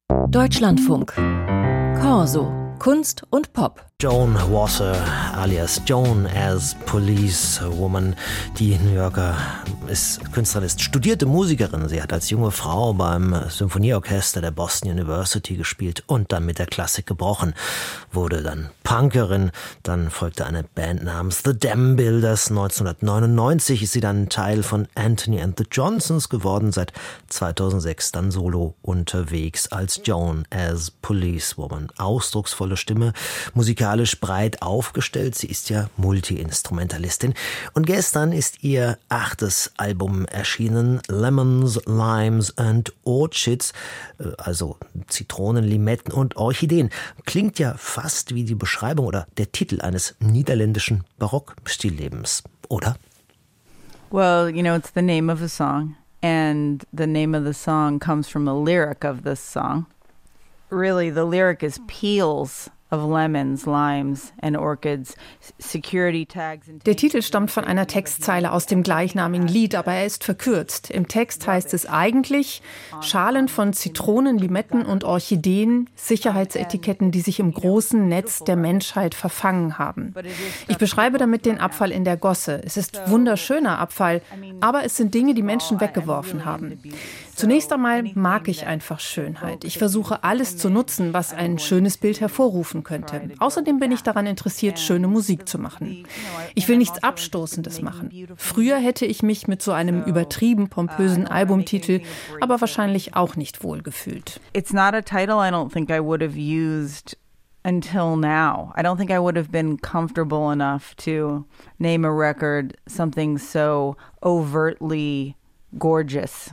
Deutschlandfunk. Corso. Kunst und Pop. Joan Wasser alias Joan as Police Woman. Die New Yorker Künstlerin ist studierte Musikerin. Sie hat als junge Frau beim Symphonieorchester der Boston University gespielt und dann mit der Klassik gebrochen. Wurde dann Punkerin. Dann folgte eine Band namens The Dam Builders. 1999 ist sie dann Teil von Anthony and the Johnsons geworden. Seit 2006 dann solo unterwegs als Joan as Police Woman. Ausdrucksvolle Stimme, musikalisch breit aufgestellt. Sie ist ja Multi-Instrumentalistin. Und gestern ist ihr 8. Album erschienen, Lemons, Limes and Orchids, also Zitronen, Limetten und Orchideen. Klingt ja fast wie die Beschreibung oder der Titel eines niederländischen Barock-Stilllebens, oder? Well, it's the name of a song. And the name of the song comes from a lyric of this song. Really, the lyric is peels of lemons, limes and orchids, security tags and... Der Titel stammt von einer Textzeile aus dem gleichnamigen Lied, aber er ist verkürzt. Im Text heißt es eigentlich: Schalen von Zitronen, Limetten und Orchideen, Sicherheitsetiketten, die sich im großen Netz der Menschheit verfangen haben. Ich beschreibe damit den Abfall in der Gosse. Es ist wunderschöner Abfall, aber es sind Dinge, die Menschen weggeworfen haben. Zunächst einmal mag ich einfach Schönheit. Ich versuche, alles zu nutzen, was ein schönes Bild hervorrufen könnte. Außerdem bin ich daran interessiert, schöne Musik zu machen. Ich will nichts Abstoßendes machen. Früher hätte ich mich mit so einem übertrieben pompösen Albumtitel aber wahrscheinlich auch nicht wohlgefühlt. It's not a title I don't think I would have used until now. I don't think I would have been comfortable enough to name a record something so overtly gorgeous.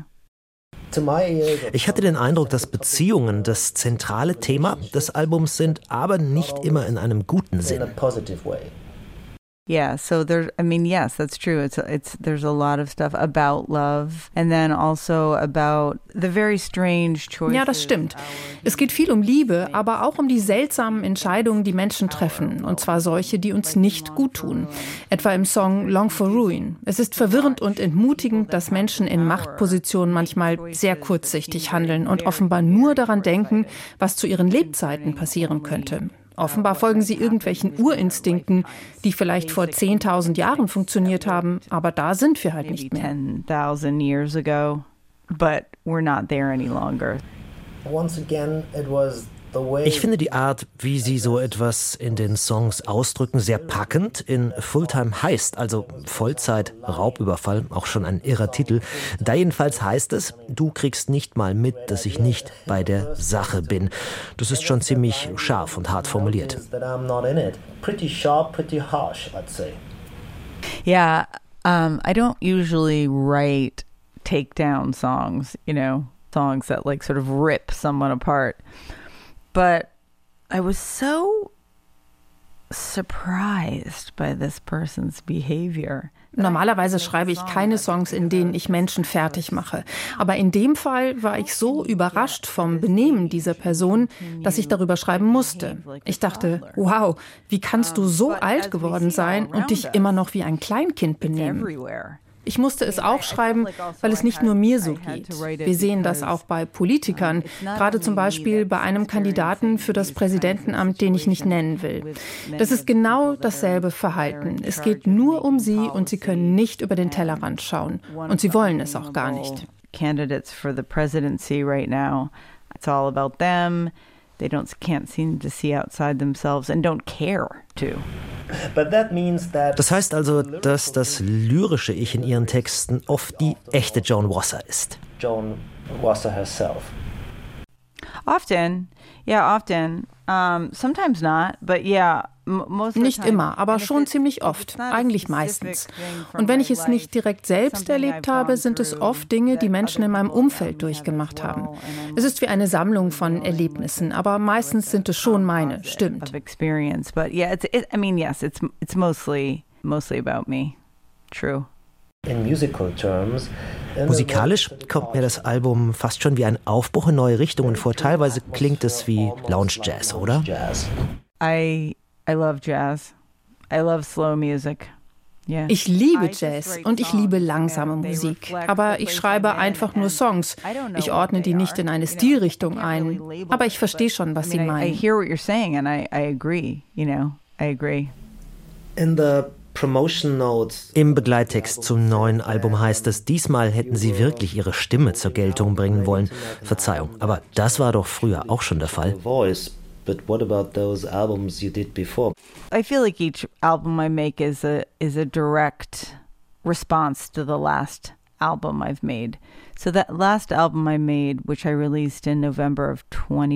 Ich hatte den Eindruck, dass Beziehungen das zentrale Thema des Albums sind, aber nicht immer in einem guten Sinn. Yeah, so yes, that's true. There's a lot of stuff about love and then also about the very strange choices. Ja, das stimmt. Es geht viel um Liebe, aber auch um die seltsamen Entscheidungen, die Menschen treffen. Und zwar solche, die uns nicht gut tun. Etwa im Song Long for Ruin. Es ist verwirrend und entmutigend, dass Menschen in Machtpositionen manchmal sehr kurzsichtig handeln und offenbar nur daran denken, was zu ihren Lebzeiten passieren könnte. Offenbar folgen sie irgendwelchen Urinstinkten, die vielleicht vor 10.000 Jahren funktioniert haben, aber da sind wir halt nicht mehr. 10,000 years ago, but we're not there any longer. Once again, it was... Ich finde die Art, wie sie so etwas in den Songs ausdrücken, sehr packend. In Fulltime heißt, also Vollzeit, Raubüberfall, auch schon ein irrer Titel. Da jedenfalls heißt es, du kriegst nicht mal mit, dass ich nicht bei der Sache bin. Das ist schon ziemlich scharf und hart formuliert. Yeah, I don't usually write takedown songs, songs that like sort of rip someone apart. But I was so surprised by this person's behavior. Normalerweise schreibe ich keine Songs, in denen ich Menschen fertig mache. Aber in dem Fall war ich so überrascht vom Benehmen dieser Person, dass ich darüber schreiben musste. Ich dachte, wow, wie kannst du so alt geworden sein und dich immer noch wie ein Kleinkind benehmen? Ich musste es auch schreiben, weil es nicht nur mir so geht. Wir sehen das auch bei Politikern, gerade zum Beispiel bei einem Kandidaten für das Präsidentenamt, den ich nicht nennen will. Das ist genau dasselbe Verhalten. Es geht nur um sie und sie können nicht über den Tellerrand schauen. Und sie wollen es auch gar nicht. Candidates for the presidency right now, it's all about them. They can't seem to see outside themselves and don't care to. Das heißt also, dass das lyrische Ich in ihren Texten oft die echte Joan Wasser ist. Joan Wasser herself. Often. Sometimes not, but yeah. Nicht immer, aber schon ziemlich oft, eigentlich meistens. Und wenn ich es nicht direkt selbst erlebt habe, sind es oft Dinge, die Menschen in meinem Umfeld durchgemacht haben. Es ist wie eine Sammlung von Erlebnissen, aber meistens sind es schon meine, stimmt. But yeah, it's mostly about me. True. Musikalisch kommt mir das Album fast schon wie ein Aufbruch in neue Richtungen vor. Teilweise klingt es wie Lounge Jazz, oder? I love jazz. I love slow music. Ich liebe Jazz und ich liebe langsame Musik, aber ich schreibe einfach nur Songs. Ich ordne die nicht in eine Stilrichtung ein, aber ich verstehe schon, was Sie meinen. I hear what you're saying and I agree, I agree. In the Promotion Notes. Im Begleittext zum neuen Album heißt es, diesmal hätten sie wirklich ihre Stimme zur Geltung bringen wollen. Verzeihung, aber das war doch früher auch schon der Fall. But what about those albums you did before? I feel like each album I make is a direct response to the last album I've made. So that last album I made, which I released in November of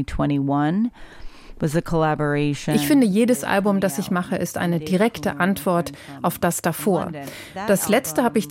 2021, was a collaboration. Ich finde, jedes Album, das ich mache, ist eine direkte Antwort auf das davor. Das letzte habe ich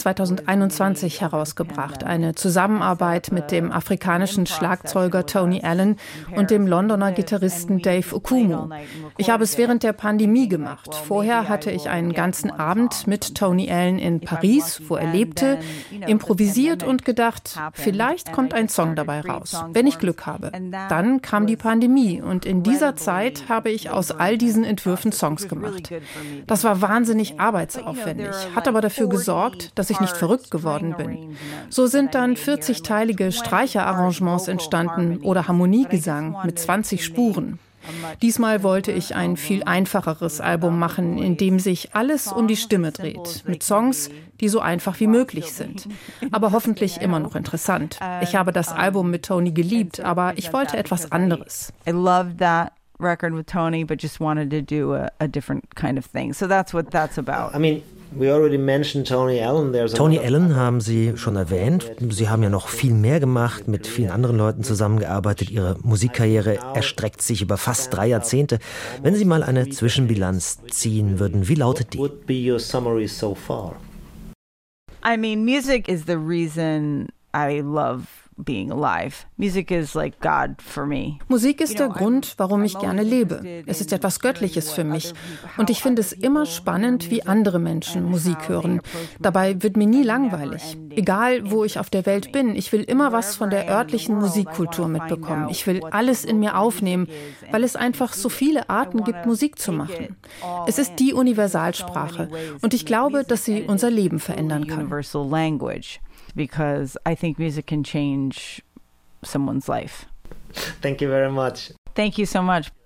2021 herausgebracht, eine Zusammenarbeit mit dem afrikanischen Schlagzeuger Tony Allen und dem Londoner Gitarristen Dave Okumu. Ich habe es während der Pandemie gemacht. Vorher hatte ich einen ganzen Abend mit Tony Allen in Paris, wo er lebte, improvisiert und gedacht, vielleicht kommt ein Song dabei raus, wenn ich Glück habe. Dann kam die Pandemie und in dieser Zeit habe ich aus all diesen Entwürfen Songs gemacht. Das war wahnsinnig arbeitsaufwendig, hat aber dafür gesorgt, dass ich nicht verrückt geworden bin. So sind dann 40-teilige Streicherarrangements entstanden oder Harmoniegesang mit 20 Spuren. Diesmal wollte ich ein viel einfacheres Album machen, in dem sich alles um die Stimme dreht, mit Songs, die so einfach wie möglich sind, aber hoffentlich immer noch interessant. Ich habe das Album mit Tony geliebt, aber ich wollte etwas anderes. I love that record with Tony, but just wanted to do a different kind of thing. So that's what that's about. I mean, we already mentioned Tony Allen. Tony Allen haben Sie schon erwähnt. Sie haben ja noch viel mehr gemacht, mit vielen anderen Leuten zusammengearbeitet. Ihre Musikkarriere erstreckt sich über fast 3 Jahrzehnte. Wenn Sie mal eine Zwischenbilanz ziehen würden, wie lautet die? What would be your summary so far? I mean, music is the reason I love being alive. Music is like God for me. Musik ist der Grund, warum ich gerne lebe. Es ist etwas Göttliches für mich. Und ich finde es immer spannend, wie andere Menschen Musik hören. Dabei wird mir nie langweilig. Egal, wo ich auf der Welt bin, ich will immer was von der örtlichen Musikkultur mitbekommen. Ich will alles in mir aufnehmen, weil es einfach so viele Arten gibt, Musik zu machen. Es ist die Universalsprache. Und ich glaube, dass sie unser Leben verändern kann. Because I think music can change someone's life. Thank you very much. Thank you so much.